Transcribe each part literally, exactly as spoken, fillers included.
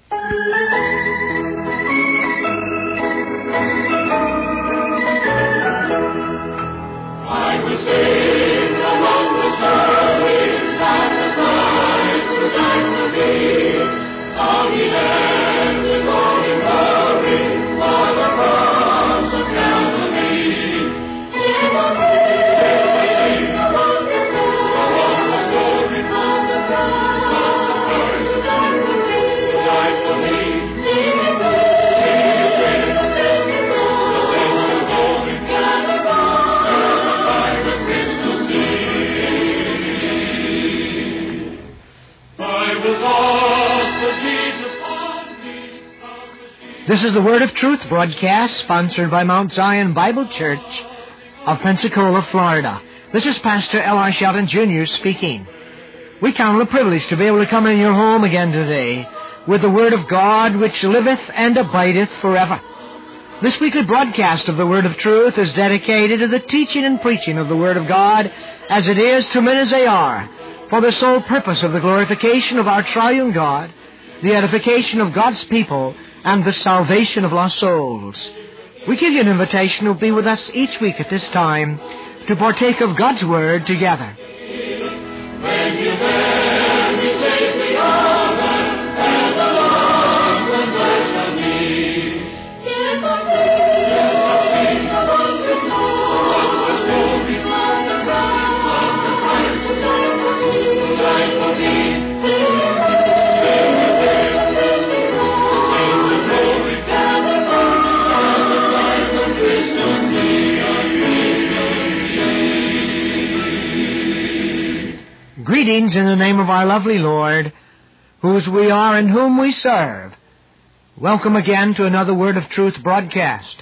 I will sing among the sterling that the Christ who died for me. How he led his own in glory for the cross of Calvary. Sing among the sterling among the story of the cross of Christ who died for me. Who died for me. Sing it, sing it, sing it, sing it, the saints of glory gather round. This is the Word of Truth broadcast sponsored by Mount Zion Bible Church of Pensacola, Florida. This is Pastor L R. Shelton, Junior speaking. We count it a privilege to be able to come in your home again today with the Word of God which liveth and abideth forever. This weekly broadcast of the Word of Truth is dedicated to the teaching and preaching of the Word of God as it is to men as they are, for the sole purpose of the glorification of our triune God, the edification of God's people, and the salvation of lost souls. We give you an invitation to be with us each week at this time to partake of God's Word together. When you bear me safely over, as the Lord will bless of me. If I sing among the Lord, the story of the cross of Christ who died for me, who died for me. Greetings in the name of our lovely Lord, whose we are and whom we serve. Welcome again to another Word of Truth broadcast.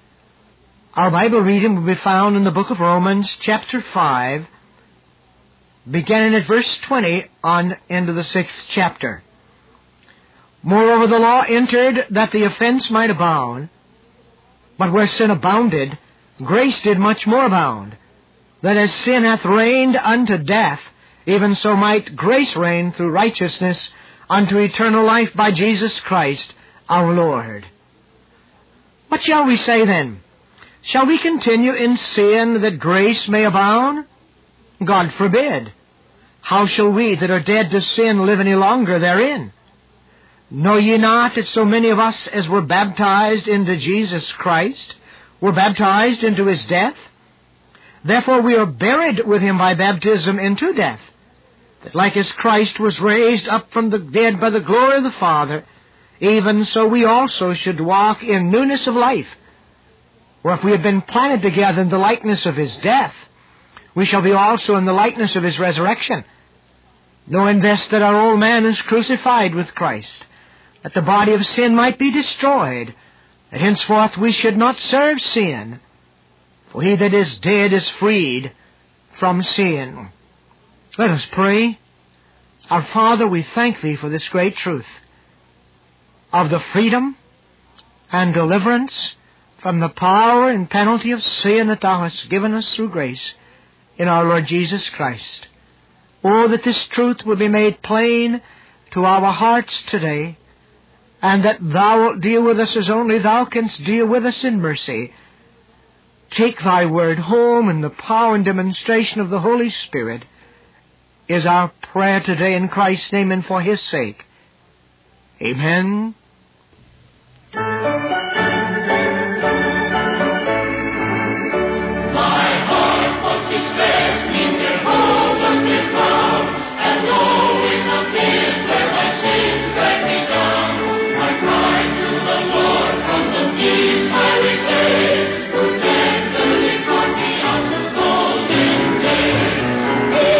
Our Bible reading will be found in the book of Romans, chapter five, beginning at verse twenty on into the sixth chapter. Moreover, the law entered that the offense might abound, but where sin abounded, grace did much more abound, that as sin hath reigned unto death, even so might grace reign through righteousness unto eternal life by Jesus Christ our Lord. What shall we say then? Shall we continue in sin that grace may abound? God forbid. How shall we that are dead to sin live any longer therein? Know ye not that so many of us as were baptized into Jesus Christ were baptized into His death? Therefore we are buried with Him by baptism into death, that like as Christ was raised up from the dead by the glory of the Father, even so we also should walk in newness of life. For if we have been planted together in the likeness of His death, we shall be also in the likeness of His resurrection. Knowing this, that our old man is crucified with Christ, that the body of sin might be destroyed, that henceforth we should not serve sin. For he that is dead is freed from sin. Let us pray. Our Father, we thank Thee for this great truth of the freedom and deliverance from the power and penalty of sin that Thou hast given us through grace in our Lord Jesus Christ. Oh, that this truth will be made plain to our hearts today, and that Thou wilt deal with us as only Thou canst deal with us in mercy. Take Thy Word home in the power and demonstration of the Holy Spirit is our prayer today in Christ's name and for His sake. Amen.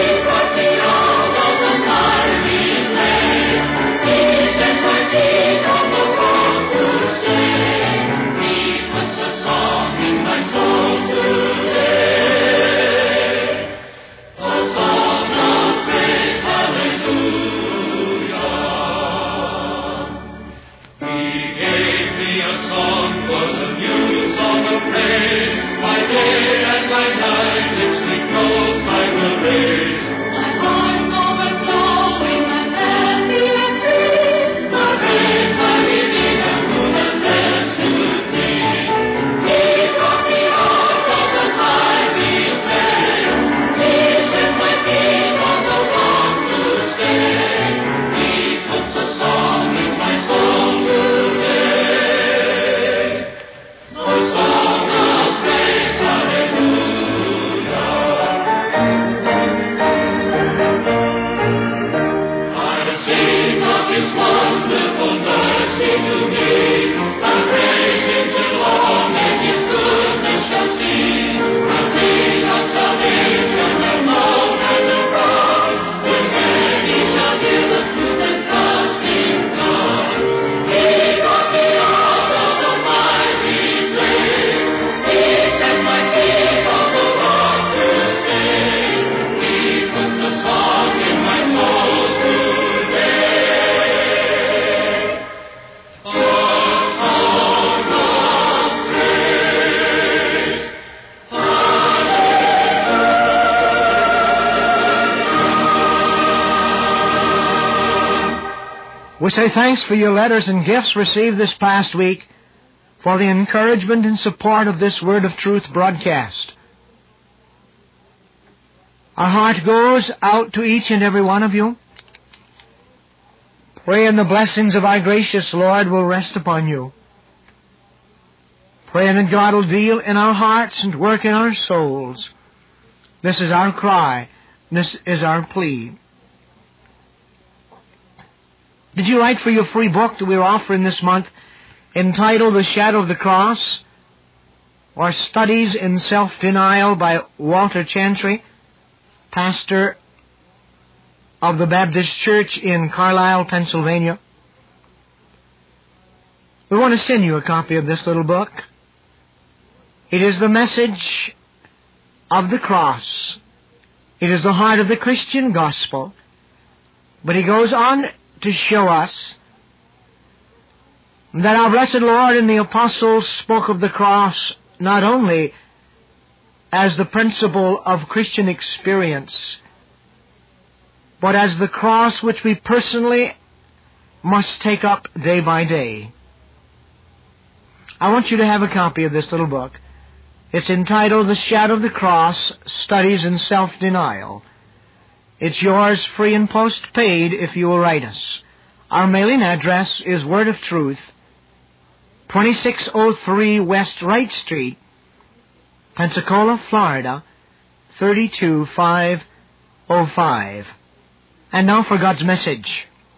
He We say thanks for your letters and gifts received this past week, for the encouragement and support of this Word of Truth broadcast. Our heart goes out to each and every one of you, praying the blessings of our gracious Lord will rest upon you. Praying that God will deal in our hearts and work in our souls. This is our cry. This is our plea. Did you write for your free book that we're offering this month, entitled The Shadow of the Cross, or Studies in Self-Denial by Walter Chantry, pastor of the Baptist Church in Carlisle, Pennsylvania? We want to send you a copy of this little book. It is the message of the cross. It is the heart of the Christian gospel. But he goes on to show us that our blessed Lord and the apostles spoke of the cross not only as the principle of Christian experience, but as the cross which we personally must take up day by day. I want you to have a copy of this little book. It's entitled The Shadow of the Cross, Studies in Self-Denial. It's yours free and post-paid if you will write us. Our mailing address is Word of Truth, twenty-six oh three West Wright Street, Pensacola, Florida, thirty-two five oh five. And now for God's message.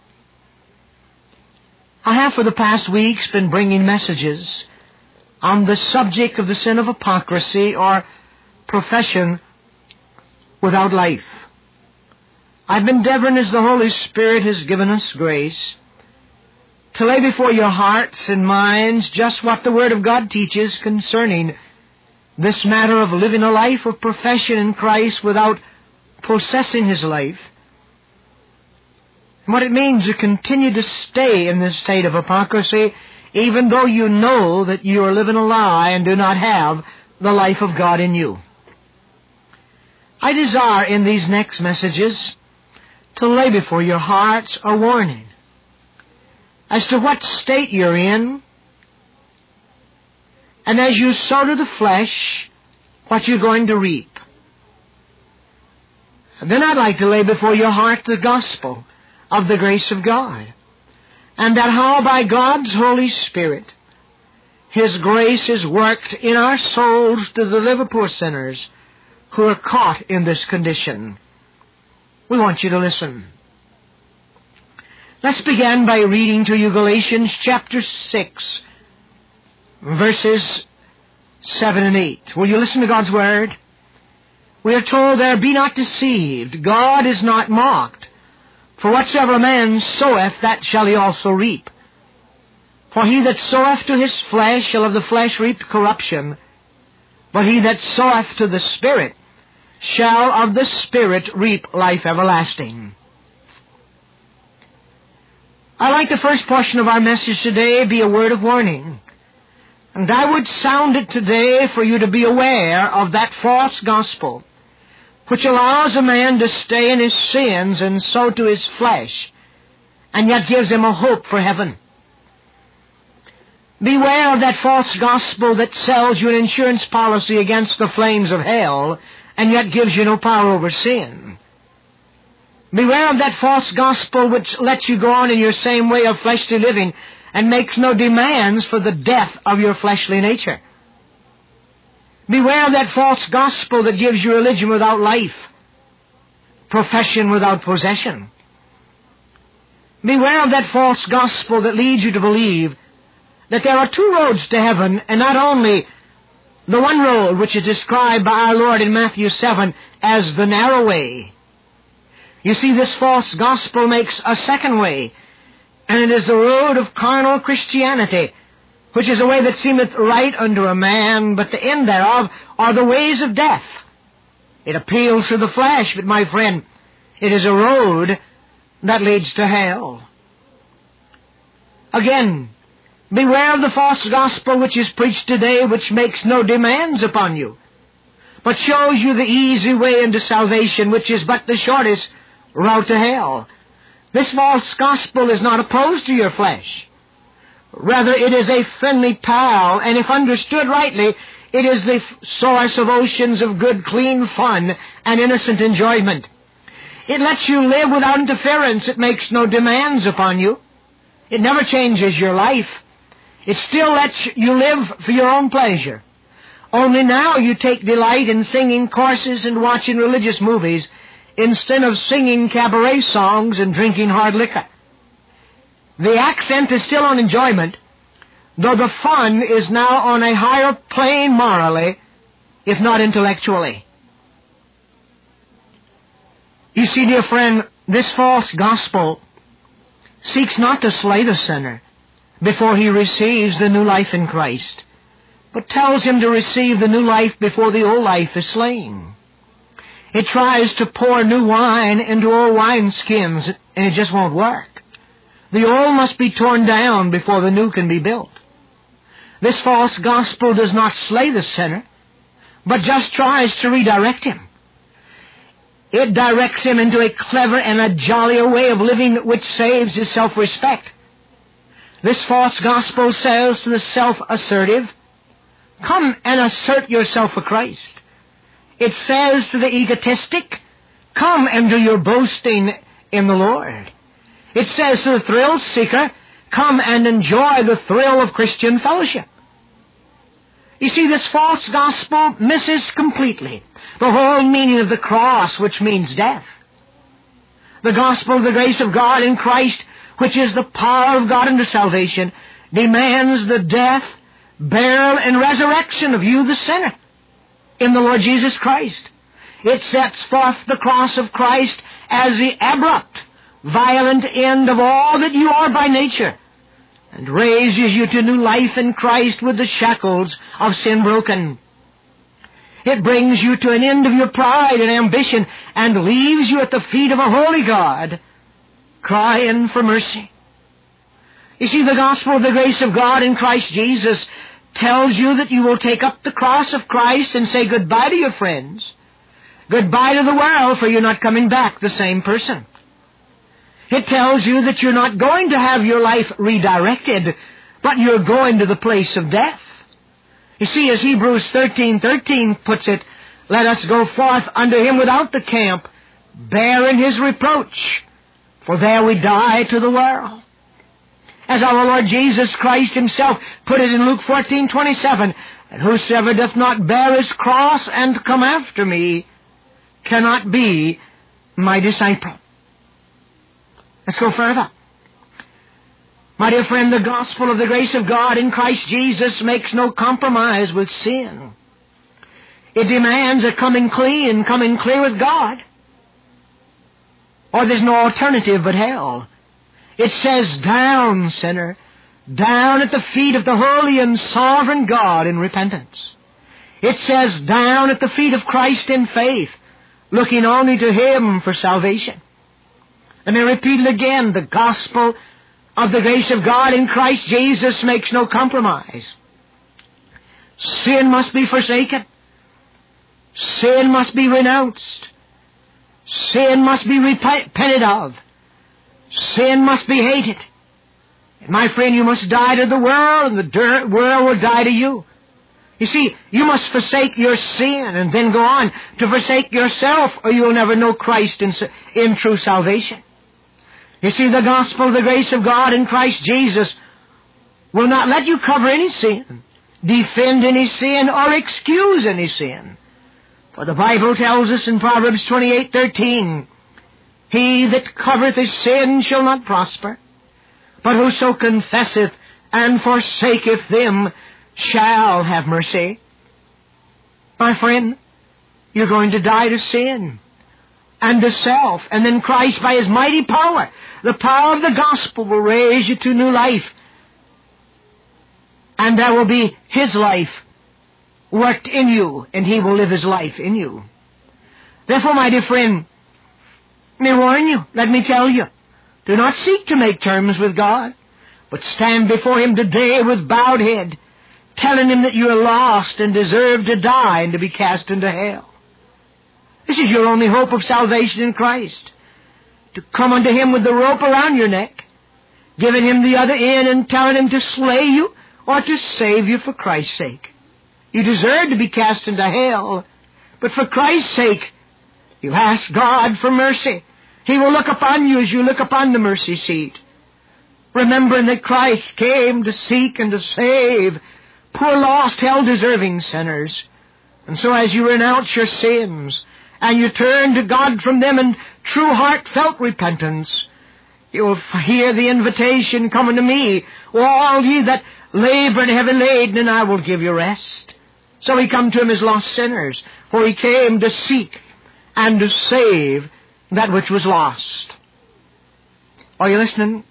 I have for the past weeks been bringing messages on the subject of the sin of hypocrisy, or profession without life. I've been endeavoring, as the Holy Spirit has given us grace, to lay before your hearts and minds just what the Word of God teaches concerning this matter of living a life of profession in Christ without possessing His life, and what it means to continue to stay in this state of hypocrisy, even though you know that you are living a lie and do not have the life of God in you. I desire in these next messages to lay before your hearts a warning as to what state you're in, and as you sow to the flesh, what you're going to reap. And then I'd like to lay before your heart the gospel of the grace of God, and that how by God's Holy Spirit His grace is worked in our souls to deliver poor sinners who are caught in this condition. We want you to listen. Let's begin by reading to you Galatians chapter six, verses seven and eight. Will you listen to God's Word? We are told, there, be not deceived. God is not mocked. For whatsoever a man soweth, that shall he also reap. For he that soweth to his flesh shall of the flesh reap corruption. But he that soweth to the Spirit shall of the Spirit reap life everlasting. I'd like the first portion of our message today be a word of warning. And I would sound it today for you to be aware of that false gospel which allows a man to stay in his sins and sow to his flesh, and yet gives him a hope for heaven. Beware of that false gospel that sells you an insurance policy against the flames of hell, and yet gives you no power over sin. Beware of that false gospel which lets you go on in your same way of fleshly living and makes no demands for the death of your fleshly nature. Beware of that false gospel that gives you religion without life, profession without possession. Beware of that false gospel that leads you to believe that there are two roads to heaven, and not only the one road which is described by our Lord in Matthew seven as the narrow way. You see, this false gospel makes a second way, and it is the road of carnal Christianity, which is a way that seemeth right unto a man, but the end thereof are the ways of death. It appeals to the flesh, but my friend, it is a road that leads to hell. Again, beware of the false gospel which is preached today, which makes no demands upon you, but shows you the easy way into salvation, which is but the shortest route to hell. This false gospel is not opposed to your flesh. Rather, it is a friendly pal, and if understood rightly, it is the source of oceans of good, clean fun and innocent enjoyment. It lets you live without interference. It makes no demands upon you. It never changes your life. It still lets you live for your own pleasure. Only now you take delight in singing courses and watching religious movies instead of singing cabaret songs and drinking hard liquor. The accent is still on enjoyment, though the fun is now on a higher plane morally, if not intellectually. You see, dear friend, this false gospel seeks not to slay the sinner before he receives the new life in Christ, but tells him to receive the new life before the old life is slain. It tries to pour new wine into old wineskins, and it just won't work. The old must be torn down before the new can be built. This false gospel does not slay the sinner, but just tries to redirect him. It directs him into a clever and a jollier way of living which saves his self-respect. This false gospel says to the self-assertive, "Come and assert yourself for Christ." It says to the egotistic, "Come and do your boasting in the Lord." It says to the thrill-seeker, "Come and enjoy the thrill of Christian fellowship." You see, this false gospel misses completely the whole meaning of the cross, which means death. The gospel of the grace of God in Christ, which is the power of God unto salvation, demands the death, burial, and resurrection of you, the sinner, in the Lord Jesus Christ. It sets forth the cross of Christ as the abrupt, violent end of all that you are by nature, and raises you to new life in Christ with the shackles of sin broken. It brings you to an end of your pride and ambition and leaves you at the feet of a holy God, crying for mercy. You see, the gospel of the grace of God in Christ Jesus tells you that you will take up the cross of Christ and say goodbye to your friends, goodbye to the world, for you're not coming back the same person. It tells you that you're not going to have your life redirected, but you're going to the place of death. You see, as Hebrews thirteen thirteen puts it, "Let us go forth unto him without the camp, bearing his reproach, for there we die to the world." As our Lord Jesus Christ himself put it in Luke fourteen twenty-seven, "And whosoever doth not bear his cross and come after me cannot be my disciple." Let's go further. My dear friend, the gospel of the grace of God in Christ Jesus makes no compromise with sin. It demands a coming clean, coming clear with God, or there's no alternative but hell. It says, "Down, sinner, down at the feet of the holy and sovereign God in repentance." It says, "Down at the feet of Christ in faith, looking only to him for salvation." Let me repeat it again. The gospel of the grace of God in Christ Jesus makes no compromise. Sin must be forsaken. Sin must be renounced. Sin must be repented of. Sin must be hated. And my friend, you must die to the world, and the world will die to you. You see, you must forsake your sin and then go on to forsake yourself, or you will never know Christ in, in true salvation. You see, the gospel of the grace of God in Christ Jesus will not let you cover any sin, defend any sin, or excuse any sin. For the Bible tells us in Proverbs twenty-eight thirteen, "He that covereth his sin shall not prosper, but whoso confesseth and forsaketh them shall have mercy." My friend, you're going to die to sin and to self, and then Christ, by his mighty power, the power of the gospel, will raise you to new life, and there will be his life worked in you, and he will live his life in you. Therefore, my dear friend, let me warn you, let me tell you, do not seek to make terms with God, but stand before him today with bowed head, telling him that you are lost and deserve to die and to be cast into hell. This is your only hope of salvation in Christ. to come unto him with the rope around your neck, giving him the other end and telling him to slay you or to save you for Christ's sake. You deserve to be cast into hell, but for Christ's sake, you ask God for mercy. He will look upon you as you look upon the mercy seat, remembering that Christ came to seek and to save poor, lost, hell-deserving sinners. And so as you renounce your sins and you turn to God from them in true heartfelt repentance, you will hear the invitation coming to me, all ye that labor and heavy laden, and I will give you rest. So he come to him as lost sinners, for he came to seek and to save that which was lost. Are you listening?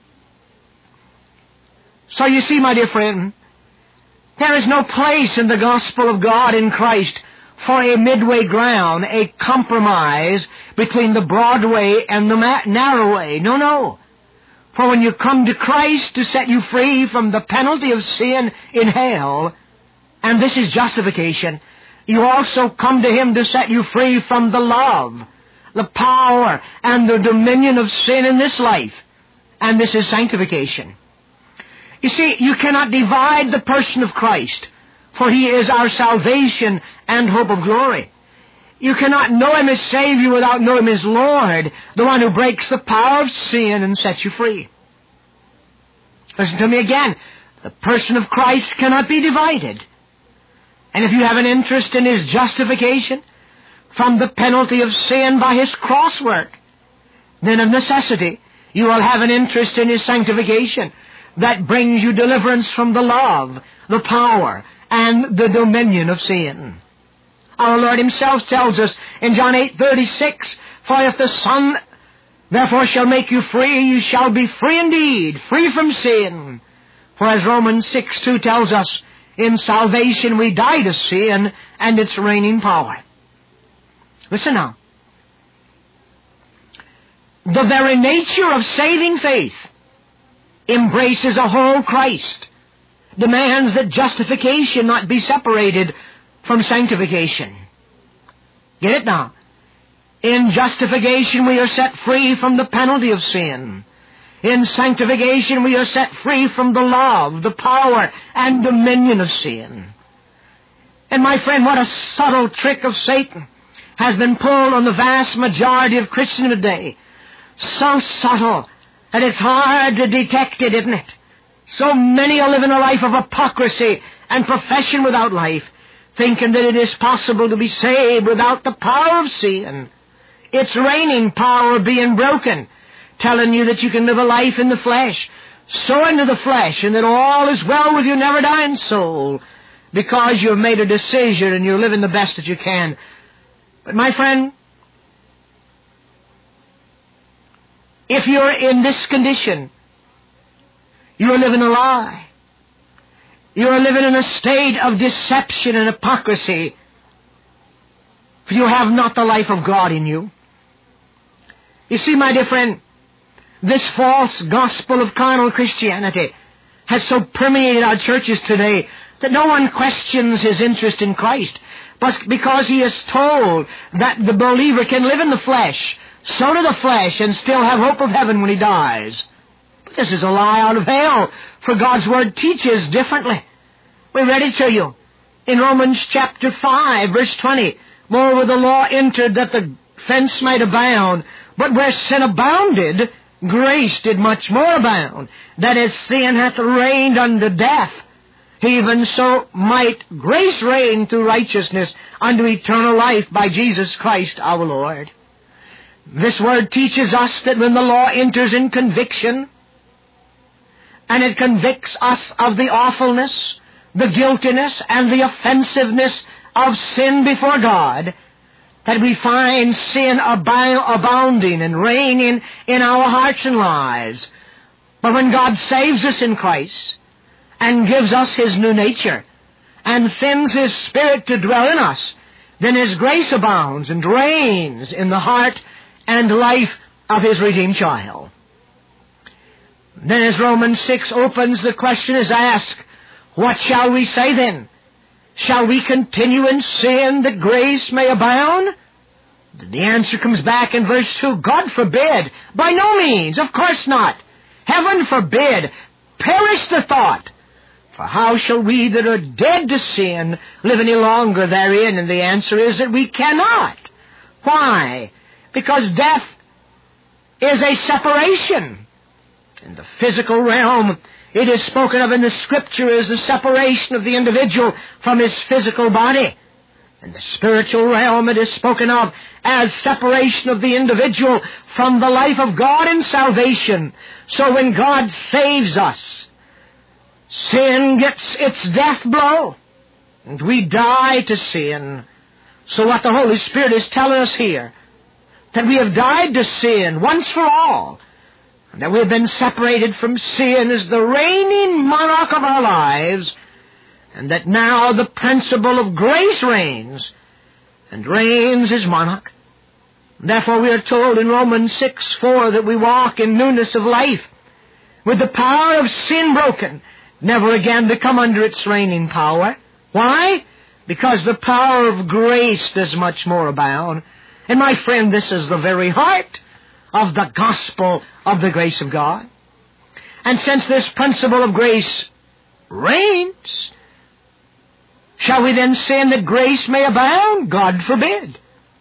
So you see, my dear friend, there is no place in the gospel of God in Christ for a midway ground, a compromise between the broad way and the narrow way. No, no. For when you come to Christ to set you free from the penalty of sin in hell, and this is justification, you also come to him to set you free from the love, the power, and the dominion of sin in this life. And this is sanctification. You see, you cannot divide the person of Christ, for he is our salvation and hope of glory. You cannot know him as Savior without knowing him as Lord, the one who breaks the power of sin and sets you free. Listen to me again. The person of Christ cannot be divided. And if you have an interest in his justification from the penalty of sin by his cross work, then of necessity you will have an interest in his sanctification that brings you deliverance from the love, the power, and the dominion of sin. Our Lord himself tells us in John eight thirty-six, for if the Son therefore shall make you free, you shall be free indeed, free from sin. For as Romans six two tells us, in salvation we die to sin and its reigning power. Listen now. The very nature of saving faith embraces a whole Christ, demands that justification not be separated from sanctification. Get it now? In justification we are set free from the penalty of sin. In sanctification we are set free from the love, the power, and dominion of sin. And my friend, what a subtle trick of Satan has been pulled on the vast majority of Christians today. So subtle that it's hard to detect it, isn't it? So many are living a life of hypocrisy and profession without life, thinking that it is possible to be saved without the power of sin, its reigning power being broken, telling you that you can live a life in the flesh, so into the flesh, and that all is well with your never-dying soul, because you've made a decision and you're living the best that you can. But my friend, if you're in this condition, you are living a lie. You are living in a state of deception and hypocrisy, for you have not the life of God in you. You see, my dear friend, this false gospel of carnal Christianity has so permeated our churches today that no one questions his interest in Christ, but because he is told that the believer can live in the flesh, sow to the flesh, and still have hope of heaven when he dies. But this is a lie out of hell, for God's Word teaches differently. We read it to you in Romans chapter five, verse twenty. Moreover, the law entered that the offense might abound, but where sin abounded, grace did much more abound, that as sin hath reigned unto death, even so might grace reign through righteousness unto eternal life by Jesus Christ our Lord. This word teaches us that when the law enters in conviction, and it convicts us of the awfulness, the guiltiness, and the offensiveness of sin before God, that we find sin abou- abounding and reigning in our hearts and lives. But when God saves us in Christ and gives us His new nature and sends His Spirit to dwell in us, then His grace abounds and reigns in the heart and life of His redeemed child. Then as Romans six opens, the question is asked, what shall we say then? Shall we continue in sin that grace may abound? The answer comes back in verse two. God forbid. By no means. Of course not. Heaven forbid. Perish the thought. For how shall we that are dead to sin live any longer therein? And the answer is that we cannot. Why? Because death is a separation. In the physical realm, it is spoken of in the Scripture as the separation of the individual from his physical body. In the spiritual realm, it is spoken of as separation of the individual from the life of God in salvation. So when God saves us, sin gets its death blow, and we die to sin. So what the Holy Spirit is telling us here, that we have died to sin once for all, and that we have been separated from sin as the reigning monarch of our lives, and that now the principle of grace reigns, and reigns as monarch. Therefore we are told in Romans six four that we walk in newness of life, with the power of sin broken, never again to come under its reigning power. Why? Because the power of grace does much more abound. And my friend, this is the very heart of the gospel of the grace of God. And since this principle of grace reigns, shall we then sin that grace may abound? God forbid.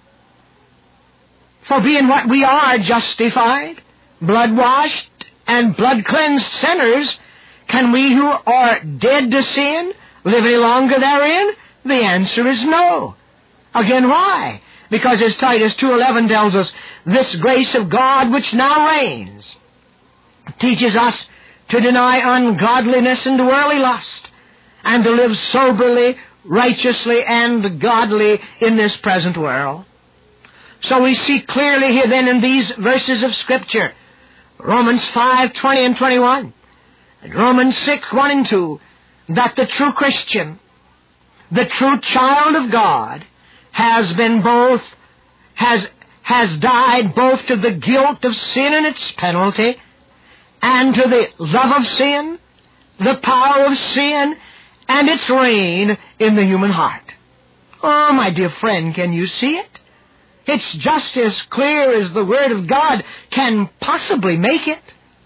For being what we are, justified, blood-washed, and blood-cleansed sinners, can we who are dead to sin live any longer therein? The answer is no. Again, why? Because as Titus two eleven tells us, this grace of God which now reigns teaches us to deny ungodliness and worldly lust, and to live soberly, righteously, and godly in this present world. So we see clearly here then in these verses of Scripture, Romans five twenty and twenty-one, and Romans six one and two, that the true Christian, the true child of God, has been both, has, has died both to the guilt of sin and its penalty, and to the love of sin, the power of sin, and its reign in the human heart. Oh, my dear friend, can you see it? It's just as clear as the Word of God can possibly make it.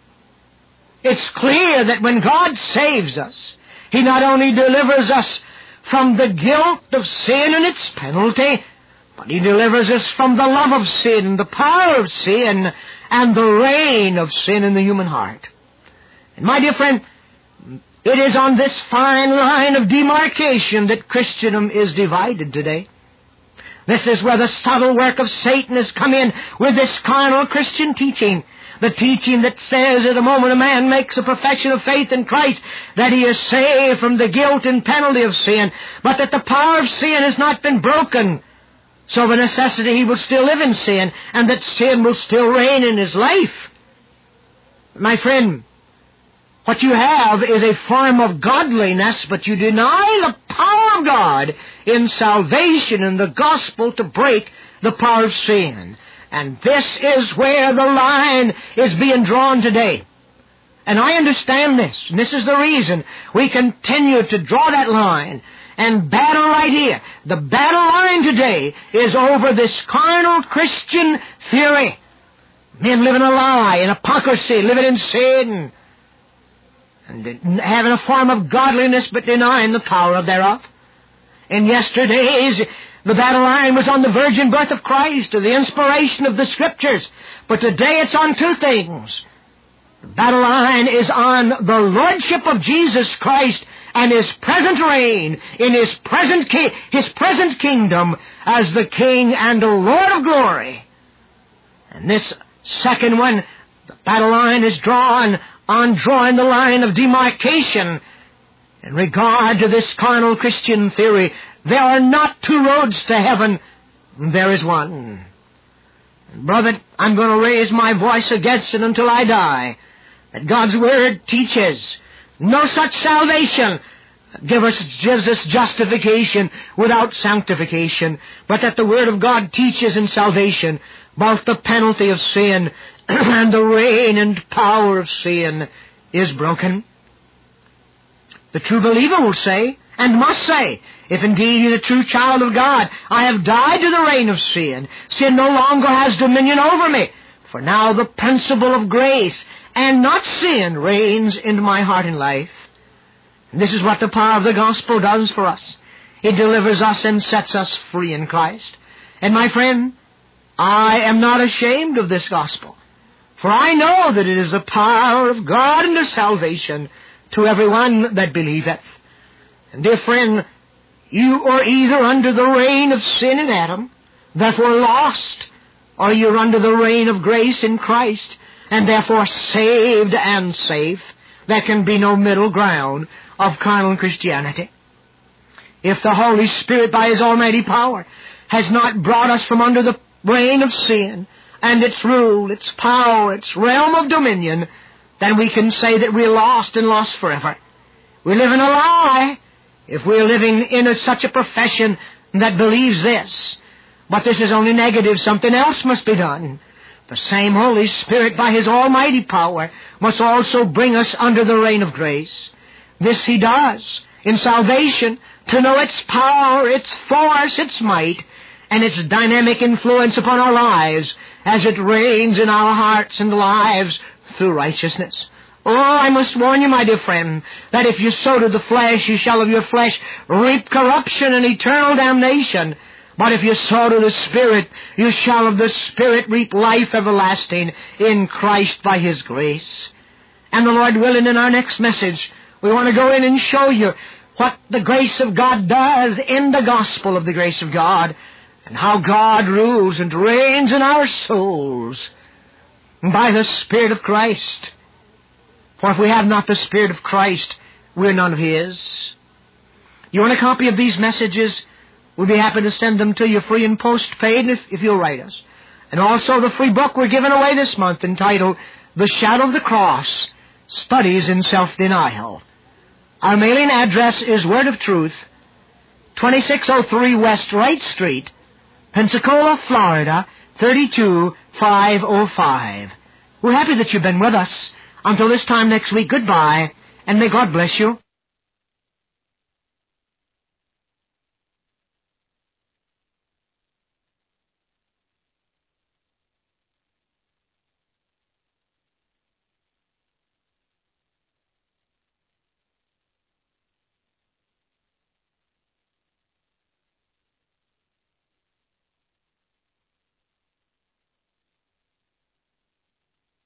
It's clear that when God saves us, He not only delivers us from the guilt of sin and its penalty, but He delivers us from the love of sin, the power of sin, and the reign of sin in the human heart. And my dear friend, it is on this fine line of demarcation that Christendom is divided today. This is where the subtle work of Satan has come in with this carnal Christian teaching. The teaching that says at the moment a man makes a profession of faith in Christ, that he is saved from the guilt and penalty of sin, but that the power of sin has not been broken. So of a necessity he will still live in sin, and that sin will still reign in his life. My friend, what you have is a form of godliness, but you deny the power of God in salvation and the gospel to break the power of sin. And this is where the line is being drawn today. And I understand this, and this is the reason we continue to draw that line and battle right here. The battle line today is over this carnal Christian theory. Men living a lie, in hypocrisy, living in sin, and having a form of godliness but denying the power thereof. In yesterday's, the battle line was on the virgin birth of Christ, or the inspiration of the Scriptures. But today it's on two things. The battle line is on the Lordship of Jesus Christ and His present reign in His present, ki- His present kingdom as the King and the Lord of glory. And this second one, the battle line is drawn on drawing the line of demarcation in regard to this carnal Christian theory. There are not two roads to heaven. There is one. Brother, I'm going to raise my voice against it until I die. That God's Word teaches no such salvation give us, gives us justification without sanctification, but that the Word of God teaches in salvation both the penalty of sin and the reign and power of sin is broken. The true believer will say, and must say, if indeed he is a true child of God, I have died to the reign of sin. Sin no longer has dominion over me, for now the principle of grace and not sin reigns in my heart and life. And this is what the power of the gospel does for us. It delivers us and sets us free in Christ. And my friend, I am not ashamed of this gospel, for I know that it is the power of God unto salvation to everyone that believeth. And dear friend, you are either under the reign of sin in Adam, therefore lost, or you're under the reign of grace in Christ, and therefore saved and safe. There can be no middle ground of carnal Christianity. If the Holy Spirit, by His almighty power, has not brought us from under the reign of sin and its rule, its power, its realm of dominion, then we can say that we're lost and lost forever. We live in a lie if we're living in a, such a profession that believes this. But this is only negative. Something else must be done. The same Holy Spirit, by His almighty power, must also bring us under the reign of grace. This He does in salvation, to know its power, its force, its might, and its dynamic influence upon our lives as it reigns in our hearts and lives through righteousness. Oh, I must warn you, my dear friend, that if you sow to the flesh, you shall of your flesh reap corruption and eternal damnation. But if you sow to the Spirit, you shall of the Spirit reap life everlasting in Christ by His grace. And the Lord willing, in our next message, we want to go in and show you what the grace of God does in the gospel of the grace of God, and how God rules and reigns in our souls by the Spirit of Christ. For if we have not the Spirit of Christ, we're none of His. You want a copy of these messages? We'll be happy to send them to you free and post-paid if, if you'll write us. And also the free book we're giving away this month entitled The Shadow of the Cross, Studies in Self-Denial. Our mailing address is Word of Truth, twenty-six oh three West Wright Street, Pensacola, Florida, thirty-two five oh five. We're happy that you've been with us. Until this time next week, goodbye, and may God bless you.